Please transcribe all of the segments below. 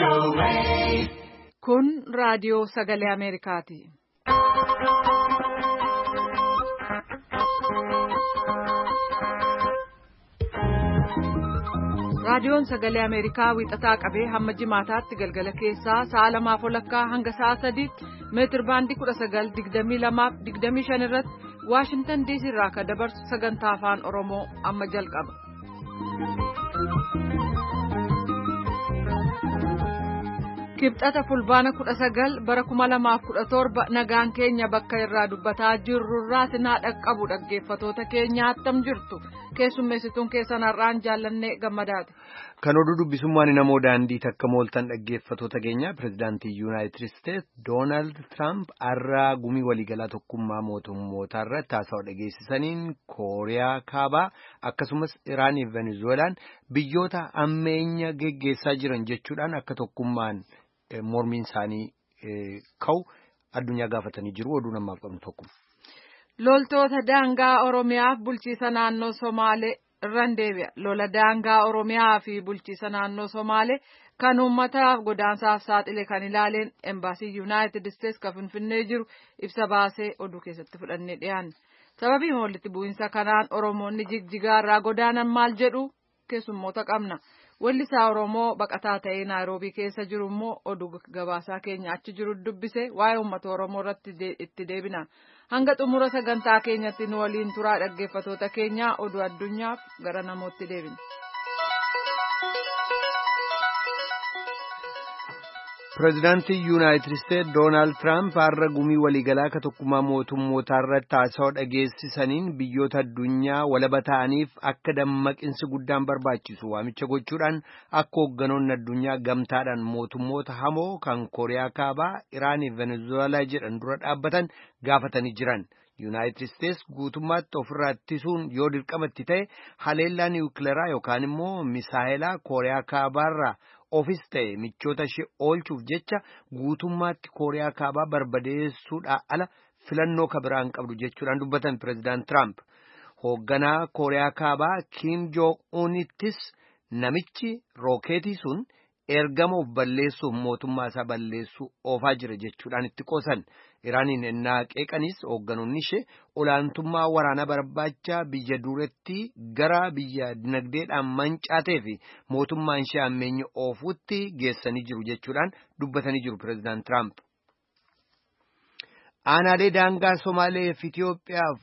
Kun raadiyoo sagalee Ameerikaati. Raadiyoon sagalee Ameerikaa wixataa qabee hamma jimaataatti galgala keessaa sa'a 2:00 hanga sa'a 3:00 meetir baandii 19:22-25 irratti Waashingtan DC irraa kan dabarsu sagantaa afaan Oromoo amma jalqaba. Kibxata fulbaana 19 bara 2017 nagaan keenya bakka irraa dubbataa jirrurraa sinaa dhaqqabu dhaggeeffatoota keenya attam jirtu keessummeessituun keessan har'aan jaallannee gammadaati. Kan oduu dubbisummaan namoo daandii takka mooltan dhaggeeffatoota keenya pirezidaantii Yuunaayitid Isteetsi Doonaald Tiraamp har'a gumii waliigalaa tokkummaa mootummootaa irratti haasawaa dhageessisaniin Kooriyaa Kaabaa akkasumas Iraanii fi Venezuelaan biyyoota ammeenya geggeessaa jiran jechuudhaan akka tokkummaan mormiin isaanii ka'u addunyaa gaafatanii jiru. Oduu namaaf qabnu tokko. Loltoota daangaa Oromiyaaf bulchiisa naannoo Somaalee irraan deebi'a. Lola daangaa Oromiyaa fi bulchiisa naannoo Somaalee kan uummataaf godaansaaf saaxile kan ilaaleen embaasii Yuunaayitid Isteetsi kan Finfinnee jiru ibsa baasee oduu keessatti fudhannee dhiyaanne. Sababii walitti bu'iinsa kanaan Oromoonni Jigjigaa irraa godaanan maal jedhu keessummoota qabna. Weellisaa Oromoo baqataa ta'ee Naayiroobii keessa jiru immoo oduu gabaasaa keenya achi jiru dubbise waa'ee uummata Oromoo irratti itti deebina. Hanga xumura sagantaa keenyatti nu waliin turaa dhaggeeffatoota keenya oduu addunyaaf gara namootti deebina. Pireezidaantii Yuunaayitid Isteetsi Doonaald Tiraamp har'a gumii waliigalaa ka tokkummaa mootummootaa irratti haasawaa dhageessisaniin biyyoota addunyaa walaba ta'aniif akka dammaqinsi guddaan barbaachisu waamicha gochuudhaan akka hoogganoonni addunyaa gamtaadhaan mootummoota hamoo kan Kooriyaa Kaabaa, Iraanii fi Venezuelaa jedhan dura dhaabbatan gaafatanii jiran. Yuunaayitid Isteetsi guutummaatti ofirraa ittisuun yoo dirqamatti ta'e haleellaa niwukileeraa yookaan immoo misaayilaa Kooriyaa Kaabaarraa ofis ta'e michoota ishee oolchuuf jecha guutummaatti Kooriyaa Kaabaa barbadeessuudhaan ala filannoo kabiraan qabdu jechuudhaan dubbatan pireezidaant Tiraamp. Hoogganaa Kooriyaa Kaabaa Kiim Joong-unittis namichi rookeetii sun ergama of balleessuuf mootummaa isaa balleessuu oofaa jira jechuudhaan itti qoosan. Iraaniin ennaa qeeqanis hoogganoonni ishee olaantummaa waraanaa barbaacha biyya dureetti gara biyya dinagdeedhaan mancaatee fi mootummaan ishee ammeenya oofuutti geessanii jiru jechuudhaan dubbatanii jiru pireezidaant Tiraamp. Aanaalee daangaa Somaalee fi Itiyoophiyaaf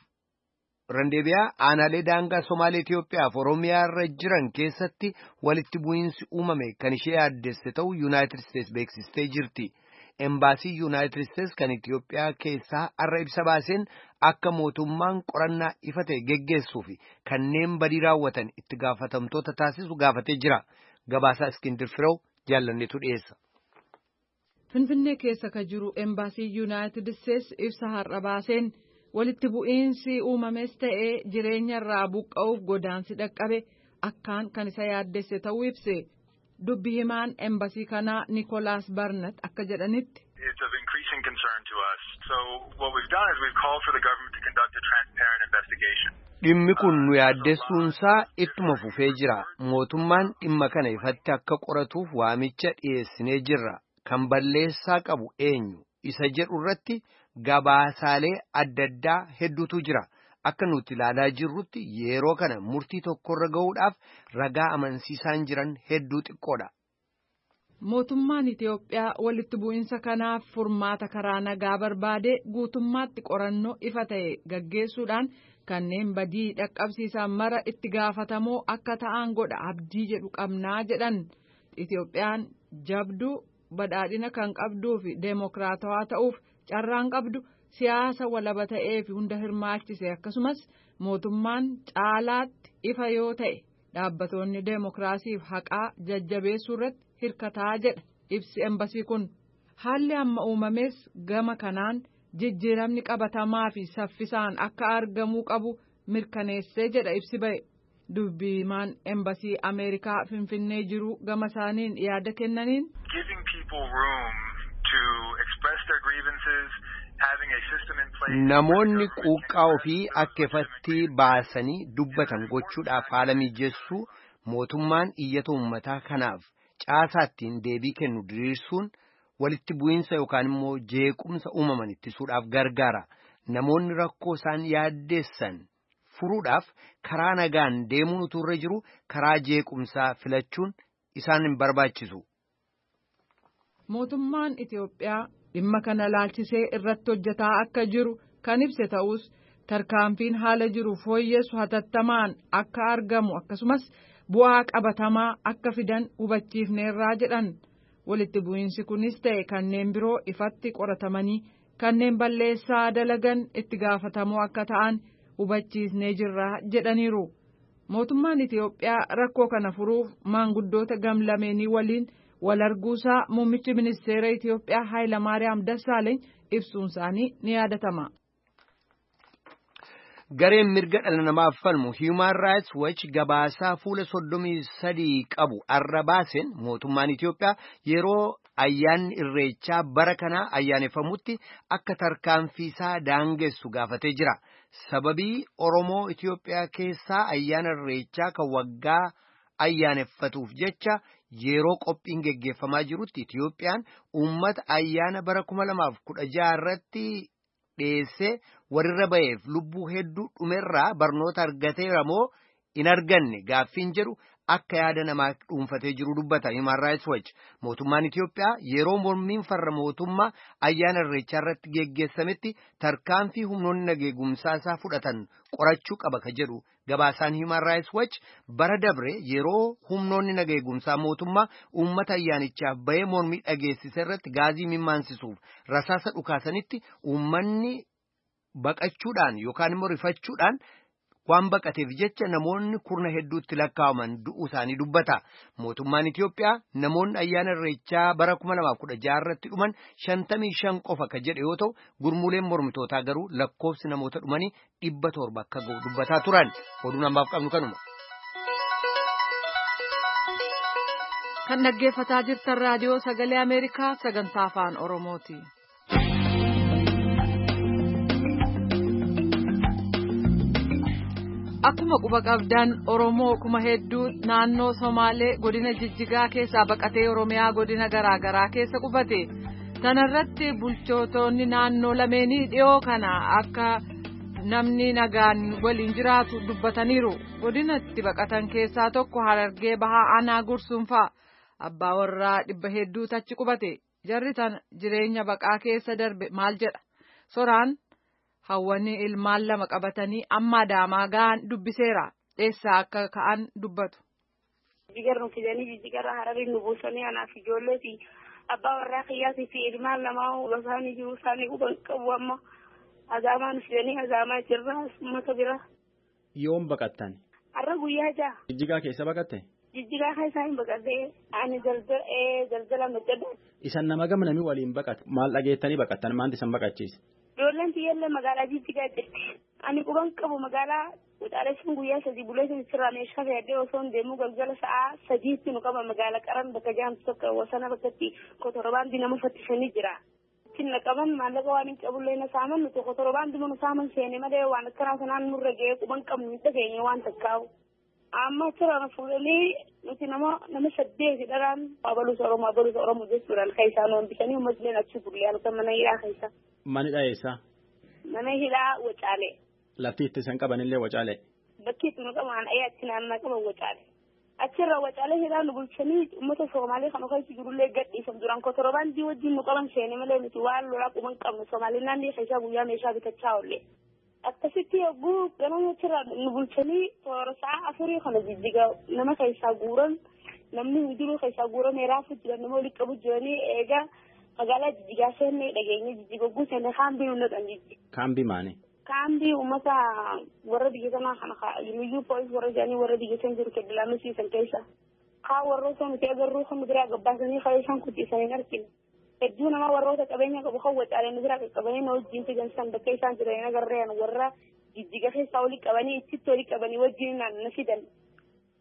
aanaalee daangaa Somaalee Itiyoophiyaaf Oromiyaa irra jiran keessatti walitti bu'iinsi uumame kan ishee yaaddesse ta'uu Yuunaayitid Isteetsi beeksistee jirti. Embaasii Yuunaayitid Isteetsi kan Itiyoophiyaa keessaa har'a ibsa baaseen akka mootummaan qorannaa ifa ta'e geggeessuu fi kanneen badii raawwatan itti gaafatamtoota taasisu gaafatee jira. Gabaasaa Iskindir Firew jaallanneetu dhiyeessa. Finfinnee keessa ka jiru embaasii Yuunaayitid Isteetsi ibsa har'a baaseen walitti bu'iinsi uumames ta'ee jireenya irraa buqqa'uuf godaansi dhaqqabe akkaan kan isa yaaddesse ta'uu ibse. Dubbi himaan embasii kanaa Nikolaas Barnat akka jedhanitti. It's of increasing concern to us. So what we've done is we've called for the government to conduct a transparent investigation. Dhimmi kun nu yaaddessuunsaa ittuma fufee jira. Mootummaan dhimma kana ifatti akka qoratuuf waamicha dhiyeessinee jirra. Kan balleessaa qabu eenyu isa jedhu irratti gabaasaalee adda addaa hedduutu jira. Akka nuti ilaalaa jirrutti yeroo kana murtii tokkorra ga'uudhaaf ragaa amansiisaan jiran hedduu xiqqoodha. Mootummaan Itiyoophiyaa walitti bu'iinsa kanaaf furmaata karaa nagaa barbaade guutummaatti qorannoo ifa ta'e gaggeessuudhaan kanneen badii dhaqqabsiisan mara itti gaafatamoo akka ta'an godha abdii jedhu qabnaa jedhan. Itiyoophiyaan jabduu badhaadhina kan qabduu fi deemokiraatawaa ta'uuf carraan qabdu. Siyaasa walaba ta'ee fi hunda hirmaachise akkasumas mootummaan caalaatti ifa yoo ta'e dhaabbatoonni deemokiraasiif haqaa jajjabeessuu irratti hirkataa jedha ibsi embasii kun. Haalli amma uumames gama kanaan jijjiiramni qabatamaa fi saffisaan akka argamuu qabu mirkaneessee jedha ibsi ba'e. Dubbi himaan embasii Ameerikaa Finfinnee jiru gama isaaniin yaada kennaniin. Giving people room to express their grievances. Namoonni quuqqaa ofii akka ifatti baasanii dubbatan gochuudhaaf haala mijeessuu mootummaan iyyata uummataa kanaaf caasaattiin deebii kennu diriirsuun walitti bu'iinsa yookaan immoo jeequmsa uumaman ittisuudhaaf gargaara. Namoonni rakkoo isaan yaaddeessan furuudhaaf karaa nagaan deemuun utuu irra jiru karaa jeequmsaa filachuun isaan hin barbaachisu. Mootummaan Itiyoophiyaa dhimma kana laalchisee irratti hojjetaa akka jiru kan ibse ta'us tarkaanfiin haala jiru fooyyessu hatattamaan akka argamu akkasumas bu'aa qabatamaa akka fidan hubachiifneerraa jedhan. Walitti bu'iinsi kunis ta'e kanneen biroo ifatti qoratamanii kanneen balleessaa dalagan itti gaafatamoo akka ta'an hubachiisnee jirra jedhaniiru. Mootummaan Itiyoophiyaa rakkoo kana furuuf maanguddoota gamlameenii waliin wal arguusaa muummichi ministeera Itiyoophiyaa Hayilamaariyaam Dassaaleeny ibsuun isaanii ni yaadatama. Gareen mirga dhala namaaf falmu Human Rights Watch gabaasaa fuula 33 qabu arra baaseen mootummaan Itiyoophiyaa yeroo ayyaanni irreechaa bara kanaa ayyaaneffamutti akka tarkaanfiisaa daangessu gaafatee jira. Sababii Oromoo Itiyoophiyaa keessaa ayyaana irreechaa kan waggaa ayyaaneffatuuf jecha yeroo qophiin geggeeffamaa jirutti Itiyoophiyaan uummata ayyaana bara 2016 irratti dhiyeessee warra ba'eef lubbuu hedduu dhumerraa barnoota argateera moo hin arganne gaaffiin jedhu akka yaada namaa dhuunfatee jiru dubbata Human Rights Watch. Mootummaan Itiyoophiyaa yeroo mormiin farra mootummaa ayyaana irreechaa irratti geggeessametti tarkaanfii humnoonni nageegumsaa isaa fudhatan qorachuu qaba ka jedhu gabaasaan Human Rights Watch bara dabre yeroo humnoonni nageegumsaa mootummaa uummata ayyaanichaaf bahee mormii dhageessise irratti gaazii mimmansisuuf rasaasa dhukaasanitti uummanni baqachuudhaan yookaan immoo rifachuudhaan waan baqateef jecha namoonni kurna hedduutti lakkaa'aman du'uu isaanii dubbata. Mootummaan Itiyoophiyaa namoonni ayyaana irreechaa bara 2016 irratti dhuman 55 qofa ka jedhe yoo ta'u gurmuuleen mormitootaa garuu lakkoofsi namoota dhumanii 700 akka ga'u dubbataa turan. Oduun ammaaf qabnu kanuma. Kan dhaggeeffataa jirtan raadiyoo sagalee Ameerikaa sagantaa afaan Oromooti. Akkuma quba qabdan Oromoo kuma hedduu naannoo Somaalee godina Jijjigaa keessaa baqatee Oromiyaa godina garaagaraa keessa qubate. Tanarratti bulchootonni naannoo lameenii dhiyoo kana akka namni nagaan waliin jiraatu dubbataniiru. Godina itti baqatan keessaa tokko Harargee Bahaa Aanaa Gursuunfaa abbaa warraa 100 achi qubate. Jarri tana jireenya baqaa keessa darbe maal jedha? Soraan hawwanii ilmaan 2 qabatanii amma Adaamaa ga'an dubbiseera. Eessaa akka ka'an dubbatu. Jijjigarra fidanii jijjigarra Hararii nu buusanii anaaf ijoolleeti abbaa warraa kiyyaasii fi ilmaan 2 ulasaanii jiru isaanii quban qabu amma Adaamaa nu fidanii Adaamaa jirra uummata bira. Yoom baqattan? Har'a guyyaa ja'a. Jijjigaa keessa baqatte? Jijjigaa keessa hin baqatte ani daldala madda. Isan nama gamnamii waliin baqatu maal dhageettanii baqattan maanti isan baqachiise? Ijoolleen tiyyaallee magaalaa Jijjigaa jirti. Ani quban qabu magaalaa Wixaaleessuun guyyaa 3 buleetiin sirraa meeshaa fe'adhee osoo hin deemuu galgala sa'a 3tti nu qaba magaalaa Qaran bakka jaamtu tokko wasana bakkatti kotorobaan nama fattisanii jira. Cinna qaban maallaqa waan hin qabullee na saaman nuti kotorobaan nu saaman seene malee waan akkanaa sanaan nurra ga'ee quban qabnu hin dhageenye waan takkaa'u. Amma sirraa fuudhanii nuti nama 8 dharaan abalus Oromoo jechuudhaan keessaan oomishan uummatni achi bullee halkan mana hidhaa keessa. Mani dhayeessa? Mana hidhaa Wacaalee. Lafti itti san qabanillee Wacaalee? Bakki itti nu qaban achi naannaa qaban Wacaalee. Achirra Wacaalee hidhaa nu bulchanii uummata Somaalee kan keessa jirullee gadhiisan duraan kotorobaan wajjin nu qaban seene malee nuti waan lolaa quban qabnu Somaalee naannoo keessa guyyaa meeshaa bitachaa oolle. Akkasitti yogguu ganama achirra nu bulchanii toora sa'a 4 kana Jijjigaa nama keessaa guuran namni hundinuu keessaa guuramee raafuu jiran nama walitti qabu jiranii eegaa magaalaa Jijjigaa seennee dhageenye Jijjigaa guuteen kaambii nu naqan Jijjigaa. Kaambii maani? Kaambii uummata warra biyya kanaa kana yuuyyuu poolis warra jaanii warra biyya san jiru keddilaamisiisan keessa. Kaa warroota nuti agarruu kan biraa gabbaasanii kaayisaan kuttiisanii argina. Hedduu nama warroota qabeenya qabu kan Wacaalee nu biraa qaqqabanii na wajjin fidansan bakka isaan jiran agarreen warra Jijjigaa keessaa walitti qabanii itti walitti qabanii wajjin na fidan.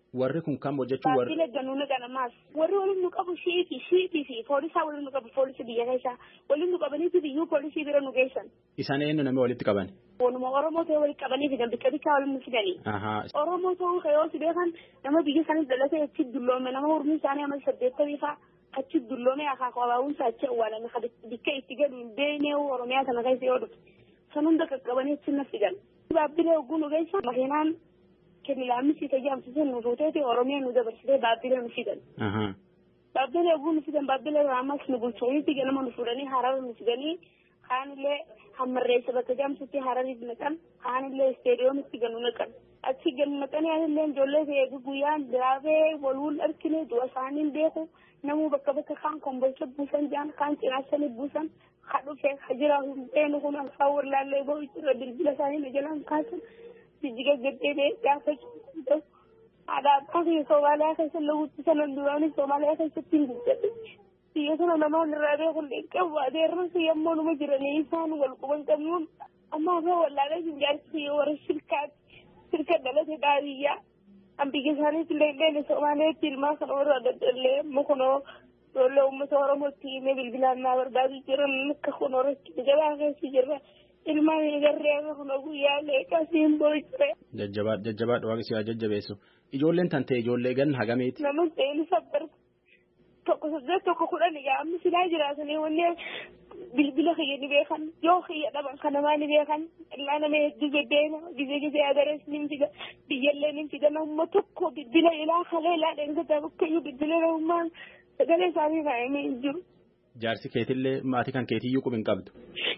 warri kun kam hojjechuu warri baabile gannuuna ganamaas warri waliin nu qabu shiitii fi poolisaa waliin nu qabu poolisii biyya keessaa waliin nu qabaniiti biyyuu poolisii bira nu geessan. Isaan eenyu namni walitti qaban? Waanuma Oromoo ta'e walitti qabanii fidan bikka bikkaa waliin nu fidanii. Oromoo ta'uu kayoo si beekan nama biyya isaanii dhalatee achi dulloome nama urmii isaanii amma 80 faa achi dulloome akaakuu abaawunsa achi awwaalame bikka itti galu hin beeknee Oromiyaa sana keessa yoo dhufte san hunda qaqqabanii achi na fidan. Baabbilee oguu nu geessan makiinaan kennilaamisi tajaajiltoota nu fuuteeti Oromiyaa nu dabarsitee baabbilee nu fidan. Baabbilee oguu nu fidan baabbilee ammas nu bulchoonitti ganama nu fuudhanii Harare nu fidanii kaanillee hammarreessa bakka jaamsutti Harariif naqan kaanillee isteediyoomitti ganu naqan. Achi ganu naqanii anillee ijoollee ta'ee guyyaan diraabee walwul argine du'a isaaniin beeku namuu bakka bakka kaan kombolcha buusan jaan kaan cinaasanii buusan kadhufee hajira hundeen kun alfaa wallaallee boo irra bilbila isaanii na jalaan kaasan jijjiga gaddeedee gaafa jiru aadaa abbaa fi Soomaaliyaa keessa lawutti sanan duraanii Soomaaliyaa keessatti hin guddate biyya sana namaan irraa beekun qabu adeerransa yemmuu numa jiranii isaan wal quban qabnuun amma afaa wallaalee hin jaarsi warra shirka dhalate daadiyyaa an biyya isaaniitti illee Soomaaliyaatti ilmaa kana warra daddallee mukunoo Dolle uummata Oromootti himee bilbilaan naa barbaadu jiran akka kun Oromootti jabaa keessa jirra ilmaan eegarree akka kun guyyaa leeqasiin boo'icire. Jajjabaadha waaqni si haa jajjabeessu. Ijoolleen tan ta'e ijoollee gan hagameeti. Nama ta'een sabbar tokko 8 tokko 10 yaa amma silaa jiraatanii wanni bilbila kiyya ni beekan yoo kiyya dhaban kan namaa ni beekan illaa nama hedduu beddeena gizee agarees ni fida biyyallee ni fida namuma tokko bilbila ilaa kalee ilaa dheengataa bakkayyuu bilbila namummaan sagalee isaanii kaa'amee hin jiru. Jaarsi keetillee maatii kan keetiyyuu quba hin qabdu.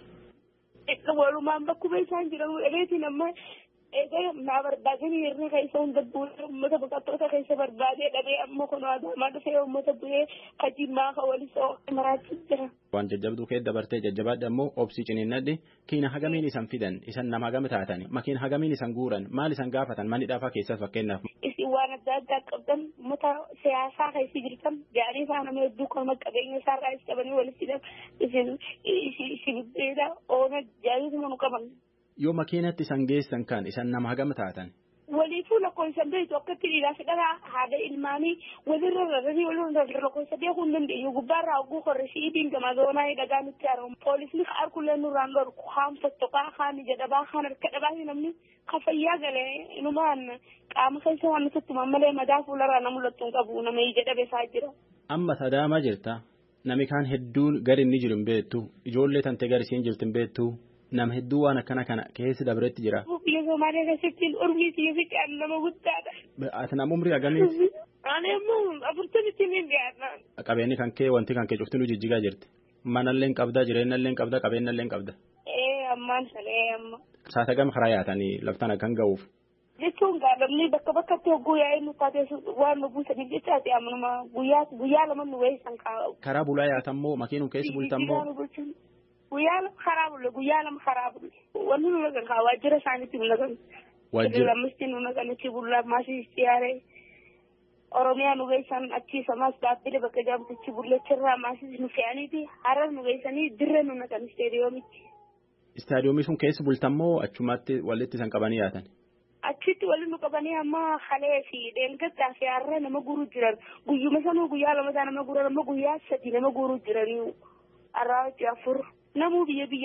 Walumaan bakkuma isaan jiran dhabeetiin amma egaa naa barbaadanii hirrii keessa hunda bu'ee uummata baqattoota keessa barbaadee dhabee amma kun Adaamaa dhufee uummata bu'ee Jimmaa ka walisoo maraachuu jira. Waan jajjabduu kee dabartee jajjabaadha ammoo obsii ciniinnadhi kiina hagamiin isan fidan isan nama hagame taatan makiin hagamiin isan guuran maal isan gaafatan manni dhaafaa keessas fakkeenyaaf. Isin waan adda addaa qabdan uummata siyaasaa keessa jirtan gaarii isaa nama hedduu kan qabeenya isaarraa is qabanii walitti hidhan isin beela oona jaalisuma nu qaban. Yoo makiinatti isan geessan kan isan nama hagame taatan. Waliifuu lakkoofsan beektu akkatti dhiiraa fidhaa haadha ilmaanii walirra rarranii walirra lakkoofsa beekuu hin dandeenyu gubbaarraa oguu korrishii idiin gama zoonaa dhagaa nutti haaramu poolisni harkullee nurraan dhorku kaan fottoqaa kaan ija dhabaa kaan harka dhabaa namni kan fayyaa galee inumaan qaama keessa waan nutti mammalee madaa fuularraa na mul'attu hin qabu nama ija dhabeesaa jira. Amma sadaamaa jirta nami kaan hedduun gadi inni jiru hin beektu ijoollee tante garisiin jirtu hin beektu. Nama hedduu waan akkana kana keessa dabretti jira. Biyya Soomaaliyaa keessatti urmii siyaasitti aan nama guddaadha. Ati nama umrii hagamii? Ani immoo 40 ni dhiyaata. Qabeenyi kan kee wanti kan kee cuftinuu jijjigaa jirti. Manallee qabda jireenyallee qabda qabeenyallee qabda. Ammaan salee amma. Saata gama karaa yaatanii laftaan akkan ga'uuf. Jechuun gaadhamni bakka bakkatti hogguu yaa'ee nu taateessu waan nu buusaniif jechaati ammanuma guyyaa lama nu weessan kaa'u. Karaa bulaa yaatammoo makiinuu keessa bultammoo. Guyyaa lama karaa bulle wanni nu nagan kaa waajjira isaaniitti nu nagan. Waajjira lammisti nu nagan achi bullaa maasii istiyaaree Oromiyaa nu geessan achi samaas baabbilee bakka jaamtichi bullachirraa maasii nu fe'aniiti Harar nu geessanii dirree nu nagan isteediyoomitti. Istaadiyoomii sun keessa bultammoo achumatti walitti isan qabanii yaatan. Achitti waliin nu qabanii amma halee fi dheengaddaa fi har'a nama guuruu jiran guyyuma sanuu guyyaa lama nama guuran amma guyyaa 3 nama guuruu jiranii arraati 4. Namuu biyya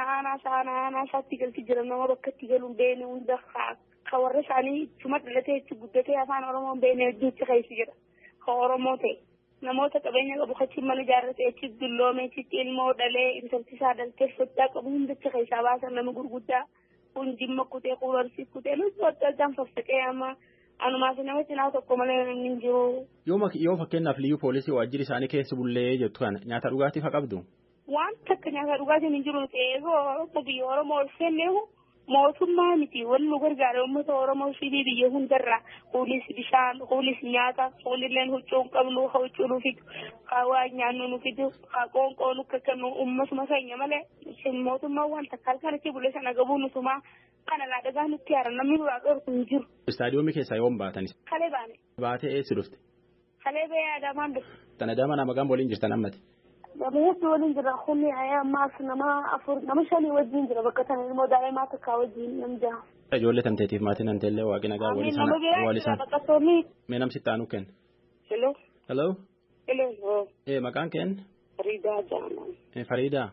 saanaa isaatti galti jiran nama bakka itti galuun beene hunda ka warra isaanii cuma dhalatee itti guddatee afaan Oromoon beene hedduutti keessa jira. Ka Oromoo ta'e namoota qabeenya qabu kachi mana ijaarratee achi dulloome achitti ilmoo dhalee intalti isaa dhaltee soddaa qabu hundachi keessaa baasan nama gurguddaa kun jimma kutee qubarsi kutee nuti adda addaan faffaqee amma anumaaf namatti naa tokko malee namni hin jiru. Yoo fakkeenyaaf liyyuu poolisii waajjirri isaanii keessa bullee jettu kana nyaata dhugaatiif haa qabdu. Waan takka nyaata dhugaatiin hin jiru ta'ee biyya Oromoo ol seenneehu mootummaa miti wanni nu gargaara uummata Oromoo fi biyya hundarraa kuulis bishaan kuulis nyaata kuulilleen huccuu hin qabnu huccuu nu fidu waa nyaannu nu fidu qoonqoo nu kakkannu uummatuma keenya malee mootummaa waan takka halkanatti bulee sana gabuu nutumaa kana laa dhagaa nutti haara namni nuraa dhorku hin jiru. Istaadiyoomii keessaa yoom baatanis? Kalee baane. Baatee eessi dhufte? Kalee bee Adaamaan dhufte. Tan Adaamaa nama gam waliin jirtan ammati? Namni waliin jira kunni ammaas nama 4 nama 5 wajjin jira bakka sana ilmoo daa'imaa takka wajjin nam jaha. Ijoollee tanteetiif maatiin anteellee waaqni nagaa walii sana walisan. Mee namsi taanu kenna. Hello. Hello. Hello. Maqaan keen? Fariidaa jedhama. Fariidaa.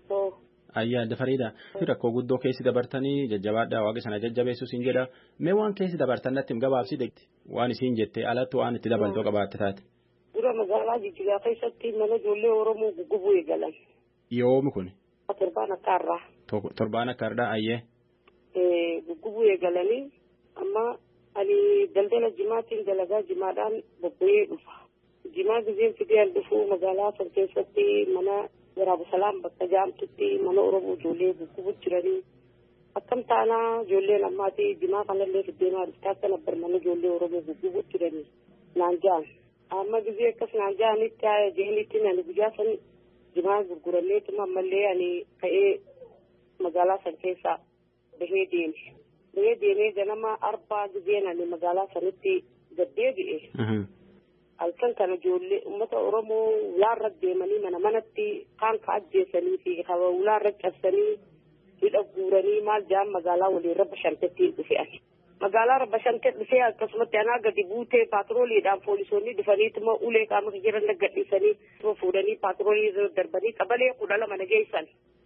Ayyaa Fariidaa. Rakkoo guddoo keessi dabartanii jajjabaadhaa waaqni sana jajjabeessuus hin jedha. Mee waan keessi dabartan natti gabaabsi deegti. Waan isiin jettee alatti waan itti dabaltoo qabaatte taate. Dura magaalaa Jijjigaa keessatti mana ijoollee Oromoo guggubuu eegalan. Yoomi kun? Torbaan akka har'aa. Torbaan akka har'aa ayyee. Guggubuu eegalanii amma ani daldala jimaatiin dalagaa jimaadhaan bobba'ee dhufa. Jimaa gizeen fideen dhufu magaalaa san keessatti mana Waraabu Salaam bakka jaamtutti mana Oromoo ijoollee guggubuu jiranii. Akkam taanaa ijoolleen ammaati jimaa kanallee fiddeenaa dhuftaa akka nabbar mana ijoollee Oromoo guggubuu jiranii. Naan jaan. Amma gizee akkas naan jaanitti haa jeenitti nani guyyaa san jimaa gurguranneetuma ammallee ani ka'ee magaalaa san keessaa bahee deemee ganama arbaa gizeen ani magaalaa sanitti gaddeebi'e. Halkan kana ijoollee uummata Oromoo ulaarra deemanii manatti kaan ka ajjeesanii fi ulaarra cabsanii hidha guuranii maal jaan magaalaa waliin rabba shantettiin dhufe ani. Magaalaa rabba shantet dhufee akkasumatti anaa gadi buutee paatrooliidhaan poolisoonni dhufaniituma ulee qaama jiran gadhiisanii fuudhanii paatroolii darbanii qabalee 12 nageessan.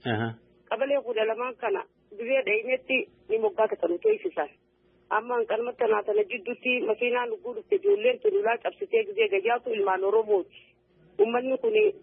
Qabalee 12 kana gizee dhaynetti ni moggaa katalu teessisan. Amma hanqalmatti naatana jidduutti makiinaan dhuguu dhufte ijoolleen tululaa cabsitee gizee gayyaatu ilmaan Oromooti. Uummanni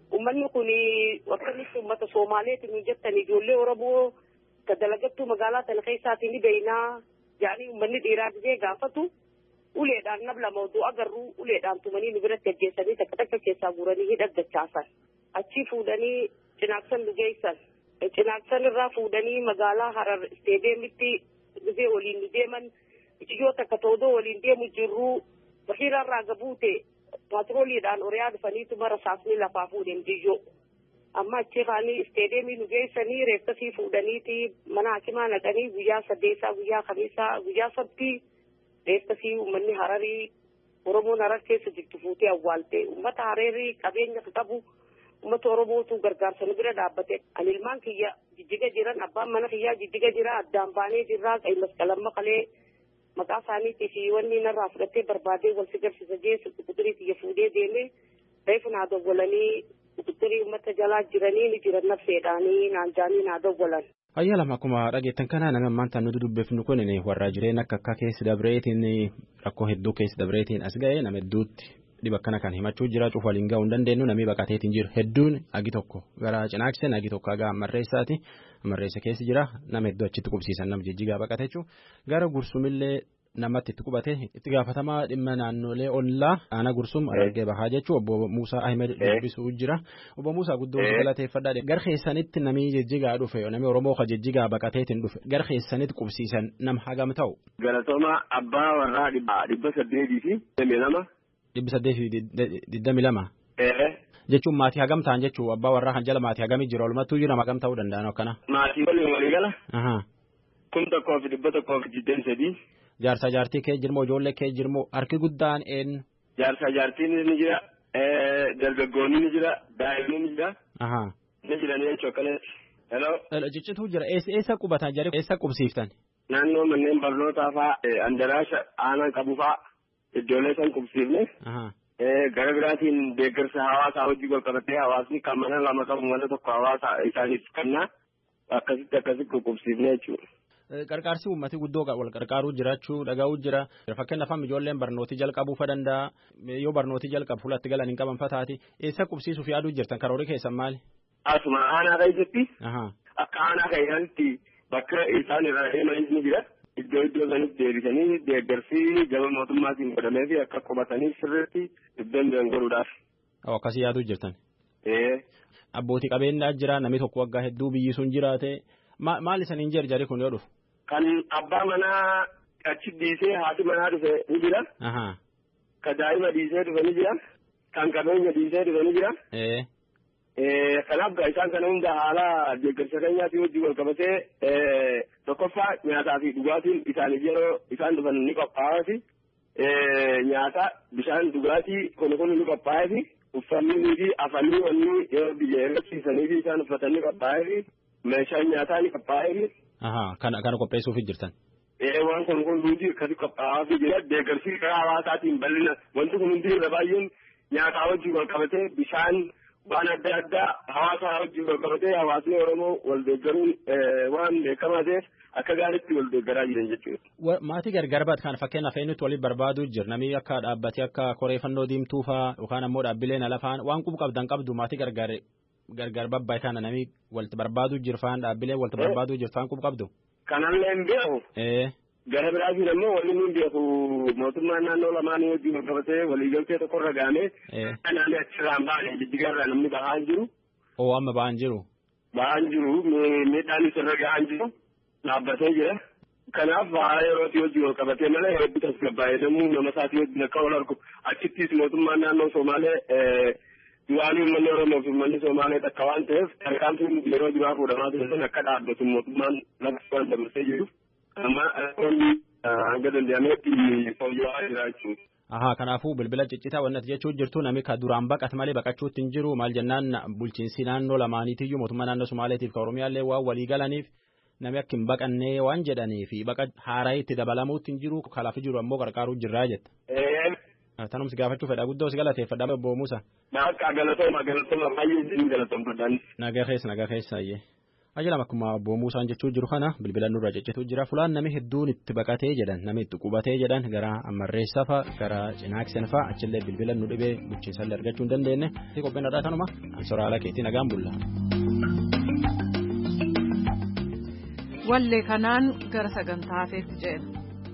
kun akkamitti uummata Soomaaleeti nu jettan ijoollee Oromoo ka dalagattuu magaalaa tana keessaatii ni beeynaa jaanii uummanni dhiiraa gizee gaafatu uleedhaan nab lama oduu agarruu uleedhaan tumanii nu biratti ajjeessanii takka keessaa guuranii hidhaggachaasan. Achi fuudhanii cinaaksan dhugeessan. Cinaaksan irraa fuudhanii magaalaa Harar isteediyeemitti gizee waliin nu deeman ijoo takka toodoo waliin deemu jirru bahiirarraa gabuute paatrooliidhaan oriyaa dhufaniituma rasaasni lafaa fuudhan diyyoo. Amma achi kaanii isteediyeemii nu geessanii reeffasii fuudhaniiti mana hakimaa naqanii guyyaa saddeessaa guyyaa kamiisaa guyyaa sabtii reeffasii uummanni Hararii Oromoon Harar keessa jirtu fuutee awwaalte uummata Hararii qabeenya qabu. Uummata Oromootu gargaarsa nu bira dhaabbate. Ani ilmaan kiyya Jijjiga jiran abbaan mana kiyyaa Jijjiga jira addaan baanee jirraa masqalamma qalee maqaa isaaniitii fi wanni narraa fudhattee barbaadee wal sigarsiisa jeessu quxurii kiyya fuudhee deemee reefu naa dawwalanii quxurii uummata jalaa jiranii ni jiran nafseedhaanii naan jaanii naa dawwalan. Ayyaa lama akkuma dhageettan kana nama maanta nuti dubbifnu kun warra jireenya akka keessa dabreetiin rakkoo hedduu keessa dabreetiin as ga'ee nama hedduutti. Dhiba kana kan himachuu jira cufa waliin ga'uu hin dandeenyu namni baqateetiin jiru hedduun agi tokko gara Cinaaksen agi tokko aga Amarreessaati Amarreessa keessa jira nama hedduu achitti qubsiisan nama Jijjigaa baqate jechuun gara Gursumillee namatti itti qubate itti gaafatamaa dhimma naannolee ollaa aanaa Gursum Harargee bahaa jechuun obbo Muusaa Ahmed dubbisuu jira obbo Muusaa guddoo galateeffadhaa gara keessanitti namni Jijjigaa dhufe namni Oromoo ka Jijjigaa baqateetiin dhufe gara keessanitti qubsiisan nama hagam ta'u. Galatooma abbaa warraa 822. 822. Jechuun maatii hagam ta'an jechuun abbaa warraa kan jala maatii hagamii jira walumattuu jira hagam ta'uu danda'an akkana. Maatii walii gala. 1,123. Jaarsa jaartii kee jirmoo ijoollee kee jirmoo harki guddaan eenyu. Jaarsa jaartiin ni jira dargaggoonni ni jira daa'imni ni jira. Ni jiranii jechuu akkanaatti. Hello. Ciccituu jira eessa qubatan jarri eessa qubsiiftan. Naannoo manneen barnootaa fa'aa andaraasha aanaan qabu fa'aa. Iddoolee san qubsiifne gara biraatiin deeggarsa hawaasaa hojii wal qabatee hawaasni kan mana lama qabu mana tokko hawaasa isaaniif kennaa akkasitti qubsiifne jechuudha. Qarqaarsi uummatii guddoo wal qarqaaruu jiraachuu dhagaa'uu jira. Fakkeenyaaf ijoolleen barnootii jalqabuu fa danda'a. Yoo barnootii jalqabu fuulatti galan hin qaban fataati. Eessa qubsiisuuf yaaduu jirtan karoora keessan maali? Asuma aanaa keessatti akka aanaa keessatti bakka isaan irraa deemanis ni jira. Iddoo sanis deebisanii deeggarsi gama mootummaatiin godhamee fi akka qubatanii sirriitti danda'an godhuudhaaf. Akkasii yaaduu jirtan. Abbootii qabeenyaa jira namni tokko waggaa hedduu biyyi sun jiraate maal isaniin jarjari kun yoo dhufu? Kan abbaa manaa achi dhiisee haati manaa dhufe ni jira. Kan daa'ima dhiisee dhufe ni jira. Kan qabeenya dhiisee dhufe ni jira. Kanaaf isaan kana hunda haala deeggarsa keenyaatii wajjin wal qabatee tokkoffaa nyaataa fi dhugaatiin isaaniif yeroo isaan dhufan ni qophaa'aati. Nyaata bishaan dhugaatii kun ni qophaa'aati. Uffannii fi afanii wanni yeroo biyya eeggachiisanii fi isaan uffatanii qophaa'aati. Meeshaan nyaataa ni qophaa'aati. Kana qopheessuuf jirtan. waan kun hundi akkasi qophaa'aa fi jira deeggarsi karaa hawaasaatiin bal'ina wanti kun hundi irra baay'een nyaataa wajjin wal qabatee bishaan waan adda addaa hawaasa wajjin wal qabatee hawaasni Oromoo wal deeggaruun waan beekamaa ta'eef akka gaariitti wal deeggaraa jiran jechuudha. Maatii gargar baat kan fakkeenyaaf eenyutti waliin barbaaduu jira namni akka dhaabbatee akka koree fannoo diimtuu fa'aa yookaan ammoo dhaabbileen alafaan waan qubu qabdan qabdu maatii gargar babbaa'e kana namni walitti barbaaduu jira fa'aan dhaabbileen walitti barbaaduu jira fa'aan qubu qabdu. Kanallee hin beeku. Gara biraatiin ammoo walli nuun beeku mootummaan naannoo lamaanii wajjin wal qabatee waliigaltee tokkorra gaanee naannoo achirraan baane jijjigarraa namni bahaan jiru. Oo amma bahaan jiru. Bahaan jiru miidhaan isarra gahaan jiru dhaabbatee jira. Kanaaf bahaa yerootii wajjin wal qabatee malee hedduu tasgabbaa'ee namuu nama isaatii wajjin akka wal argu achittis mootummaan naannoo Somaalee du'aan uummanni Oromoo fi uummanni Somaalee takka waan ta'eef tarkaanfiin yeroo duraa fuudhamaa ture sun akka dhaabbatu mootummaan lafa waan dabarsee jiru. Amma hanga danda'ametti fooyya'aa jira jechuudha. Ahaa kanaafuu bilbila ciccitaa wanti jechuun jirtu namni ka duraan baqate malee baqachuutti hin jiru maal jennaan bulchiinsi naannoo lamaaniitiyyuu mootummaa naannoo Somaaleetiif ka Oromiyaallee waan walii galaniif namni akka hin baqannee waan jedhaniif baqa haaraa itti dabalamuutti hin jiru kalaaf jiru ammoo qarqaaruu jirraa jetta. Tanumsi gaafachuu fedha guddoo si galateeffadha obbo Muusaa. Akka galatooma baay'ee isin galatoomfadhaan. Nagaa keessa ayyee. Ajajam akkuma obbo Muusaan jechuu jiru kana bilbila nurra ciccituu jira fulaan namni hedduun itti baqatee jedhan namni itti qubatee jedhan gara Ammarreessaa fa'a gara Cinaaksen fa'a achillee bilbila nu dhibee bulchiinsallee argachuu hin dandeenye qophiin dhadhaa tanuma ansoraala keetii nagaan bulla. Wallee kanaan gara sagantaa hafeetti ceena.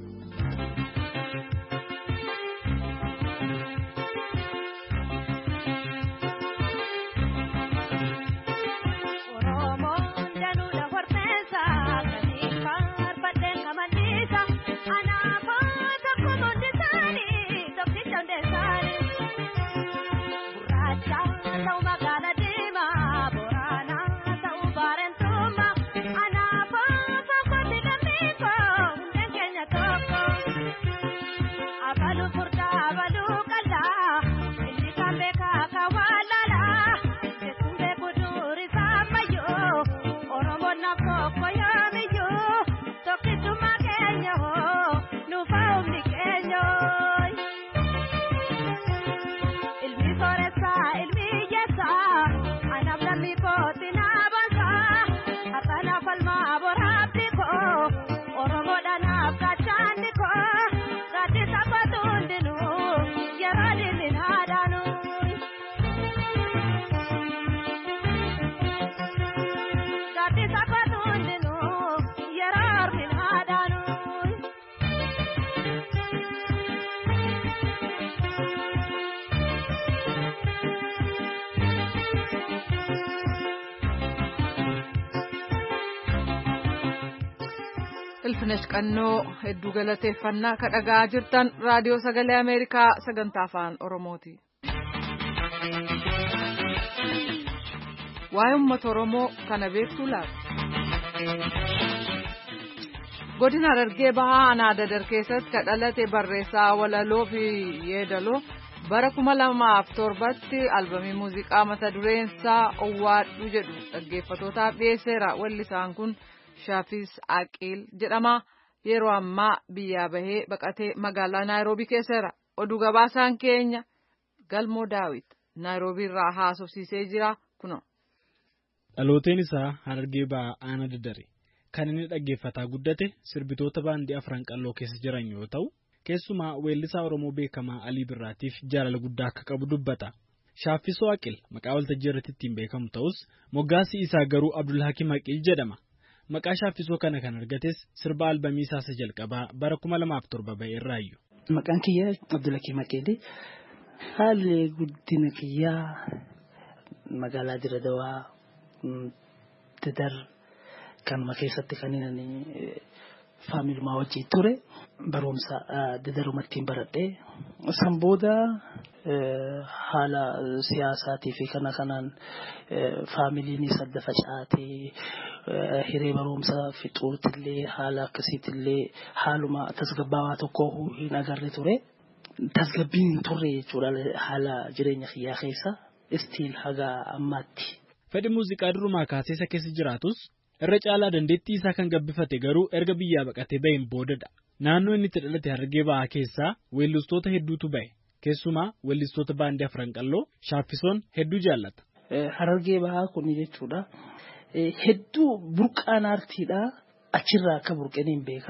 Ilfinesh Qannoo hedduu galateeffannaa ka dhagaa jirtan raadiyoo sagalee Ameerikaa sagantaa afaan Oromooti. Waa'ee uummata Oromoo kana beektuu laata? Godina Harargee Bahaa Aanaa Dadar keessatti ka dhalate barreessaa walaloo fi yeedaloo bara 2007tti albamii muuziqaa mata dureensaa Owwaadhu jedhu dhaggeeffatootaaf dhiyeesseera. Wallisaan kun Shaafis Aqil jedhama. Yeroo ammaa biyyaa bahee baqatee magaalaa Naayiroobii keesseera. Oduu gabaasaan keenya Galmoo Daawit Naayiroobii irraa haasofsiisee jira kuno. Dhalooteen isaa Harargee Bahaa Aanaa Dadar kan inni dhaggeeffataa guddate sirbitoota baandii afran qalloo keessa jiran yoo ta'u keessumaa weellisaa Oromoo beekamaa Alii Birraatiif jaalala guddaa akka qabu dubbata. Shaafis Aqil maqaa waltajjii irratti ittiin beekamu ta'us moggaasii isaa garuu Abdul Hakim Aqil jedhama. Maqaa Shaafisoo kana kan argates sirba albamii isaa jalqabaa bara 2007 ba'e irraayyuu. Maqaan kiyyaa Abdul Hakim Aqil haalli guddina kiyyaa magaalaa Diradawaa Dadar kanuma keessatti kan inni faamilumaa wajjin ture barumsa Dadarumatti baradhee san booda haala siyaasaatii fi kanaan faamiliin sadda facaatee hiree barumsa fixuutillee haala akkasiitillee haaluma tasgabbaawaa tokko hin agarre ture. Tasgabbiin hin turre jechuudha haala jireenya kiyyaa keessa istiil haga ammaatti. Fedhi muuziqaa durumaa kaasee isa keessa jiraatus Irra caalaa dandeettii isaa kan gabbifate garuu erga biyyaa baqatee baheen boodadha. Naannoo inni itti dhalate Harargee Bahaa keessaa weellistoota hedduutu bahe. Keessumaa weellistoota baandii Afran Qalloo Shaaffisoon hedduu jaallata. Harargee Bahaa kun jechuudha. Hedduu burqaan aartiidha. Achirraa akka burqaniin beeka.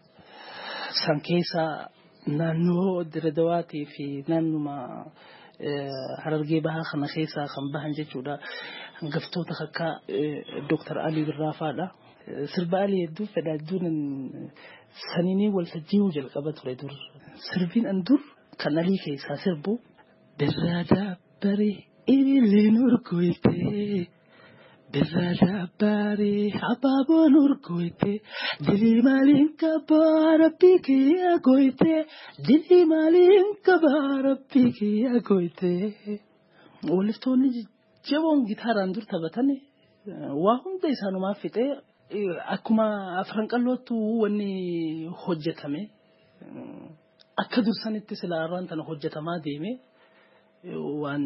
San keessaa naannoo Diradawaatii fi naannuma Harargee Bahaa kana keessaa kan bahan jechuudha. Hangaftoota akka Dr. Alii Birraa fa'aadha. Sirba Alii hedduu fedha hedduun saniinii waltajjii jalqaba ture dur. Sirbiin an dur kan Alii keessaa sirbu birraa daabbaree illee nurgoytee. Birraa daabbaree abaaboo nurgoytee. Dilii maaliin qabaa rabbii kiyya goytee. Dilii maaliin qabaa rabbii kiyya goytee. Weellistoonni jaboon gitaaraan dur taphatan waa hunda isaanumaa fixee akkuma Afran Qallootu wanni hojjetame akka dursanitti silaarraan tana hojjetamaa deeme waan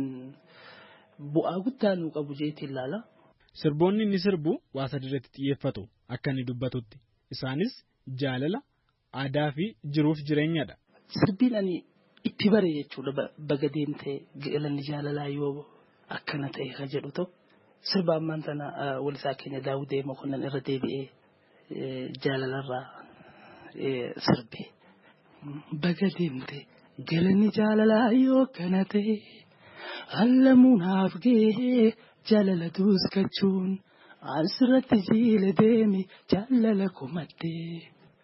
bu'aa guddaa nu qabu jeetiin ilaala. Sirboonni inni sirbu waa sadi irratti xiyyeeffatu akka inni dubbatutti. Isaanis jaalala, aadaa fi jiruuf jireenyadha. Sirbiin ani itti bare jechuudha baga deemtee galanni jaalalaa yoo akkana ta'e ka jedhu ta'u sirba ammaan tana walisaa keenya Daawudee Mokonnon irra deebi'ee jaalalarraa sirbe. Baga deemtee galanni jaalalaa yoo akkana ta'e allamuun haaf gahee jaalala duuskachuun asirratti jiile deemi jaalala kumattee.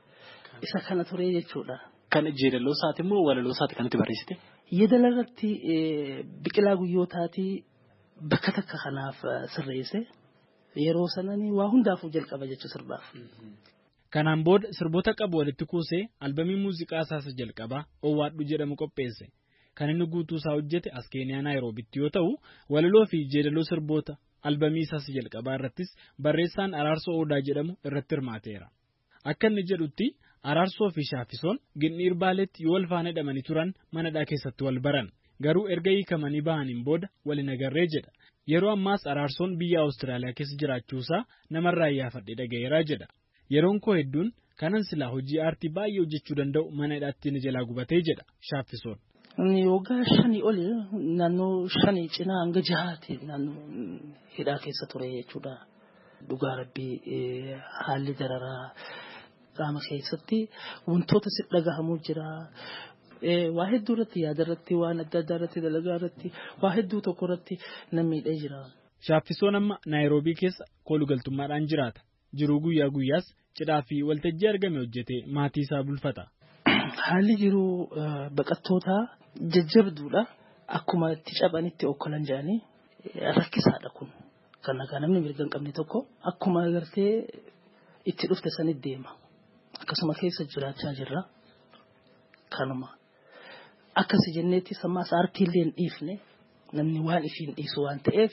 Isa kana ture jechuudha. Kan jeedaloo isaati immoo walaloo isaati kanatti barreessite? Yedalarratti biqilaa guyyootaatii bakka takka kanaaf sirreesse yeroo sananii waa hundaafuu jalqaba jechuun sirbaaf. Kanaan booda sirboota qabu walitti kuusee albamii muuziqaa isaas jalqabaa Owwaadhu jedhamu qopheesse. Kan inni guutuu isaa hojjete as Keeniyaa Naayiroobitti yoo ta'u, walaloo fi jeedaloo sirboota albamii isaas jalqabaa irrattis barreessaan Araarsoo Odaa jedhamu irratti hirmaateera. Akka inni jedhutti Araarsoo fi Shaaffisoon Ginniir Baaleetti yoo wal faana hidhamanii turan manadhaa keessatti wal baran. Garuu erga hiikamanii bahaniin booda waliin agarree jedha. Yeroo ammaas Araarsoon biyya Awustiraaliyaa keessa jiraachuusaa namarraa iyyaafadhee dhaga'eeraa jedha. Yeroon koo hedduun kanan silaa hojii aartii baay'ee hojjechuu danda'u manadhaatti ni jalaa gubatee jedha Shaaffisoon. Waggaa 5 oli naannoo 5 cinaa hanga 6 naannoo hidhaa keessa ture jechuudha. Dhugaa rabbii haalli dararaa qaama keessatti wantoota si dhagahamuu jira. Waa hedduu irratti yaada irratti waan adda addaa irratti dalagaa irratti waa hedduu tokko irratti namni miidhee jira. Shaaffisoon amma Naayiroobii keessa koolugaltummaadhaan jiraata. Jiruu guyyaa guyyaas cidhaa fi waltajjii argame hojjetee maatii isaa bulfata. Haalli jiruu baqattootaa jajjabduudha. Akkuma itti caphanitti okkolan jedhanii rakkisaadha kun. Kan namni mirga hin qabne tokko akkuma agartee itti dhufte sanitti deema. Akkasuma keessa jiraachaa jirra. Kanuma. Akkasi jenneetti sammaas aartiillee hin dhiifne namni waan ifiin dhiisu waan ta'eef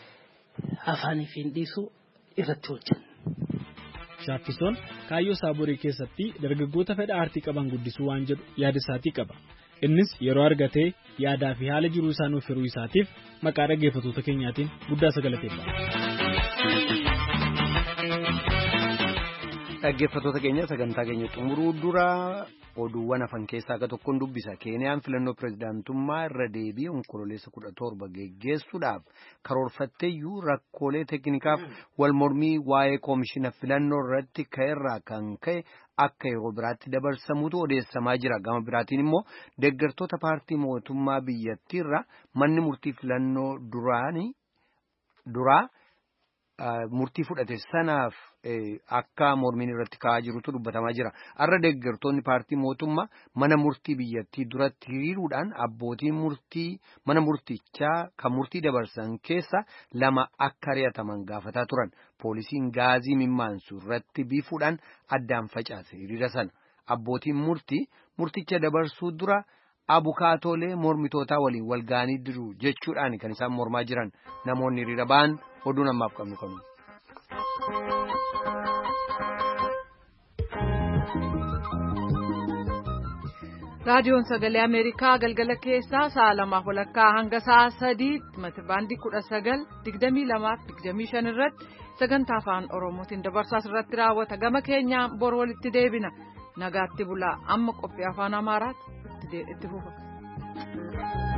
afaan ifiin dhiisu irratti hojjenna. Shaaffisoon kaayyoo Saaborii keessatti dargaggoota fedha aartii qaban guddisuu waan jedhu yaada isaatii qaba. Innis yeroo argatee yaadaa fi haala jiruu isaa nuuf hiruu isaatiif maqaa dhaggeeffattoota keenyaatiin guddaa galateeffama. Dhaggeeffattoota keenya sagantaa keenya xumuruu dura oduuwwan hafan keessaa akka tokkoon dubbisa. Keeniyaan filannoo pirezidaantummaa irra deebii onkololeessa 17 geggeessuudhaaf karoorfatteeyyuu rakkoolee teeknikaaf wal mormii waa'ee koomishina filannoo irratti ka'eerraa kan ka'e akka yeroo biraatti dabarsamuutu odeessamaa jira. Gama biraatiin immoo deeggartoota paartii mootummaa biyyattiirra manni murtii filannoo duraa murtii fudhate sanaaf akka mormiin irratti ka'aa jirutu dubbatamaa jira. Har'a deeggartoonni paartii mootummaa mana murtii biyyattii duratti hiriiruudhaan abbootiin murtii mana murtichaa kan murtii dabarsan keessa 2 akka ari'ataman gaafataa turan. Poolisiin gaazii mimmaansu irratti biifuudhaan addaan facaase hiriira sana. Abbootiin murticha dabarsuu dura abukaatoolee mormitootaa waliin wal ga'anii jiru jechuudhaan kan isaan mormaa jiran. Namoonni hiriira ba'an oduu namaaf qabnu kanu. Raadiyoon Sagalee Ameerikaa galgala keessaa sa'a 2:00 hanga sa'a 3 meetira baandii 19:22-25 irratti sagantaa afaan Oromootiin dabarsaas irratti raawwata. Gama keenyaan bor walitti deebina. Nagaatti bulaa. Amma qophii afaan Amaaraatti itti fufa.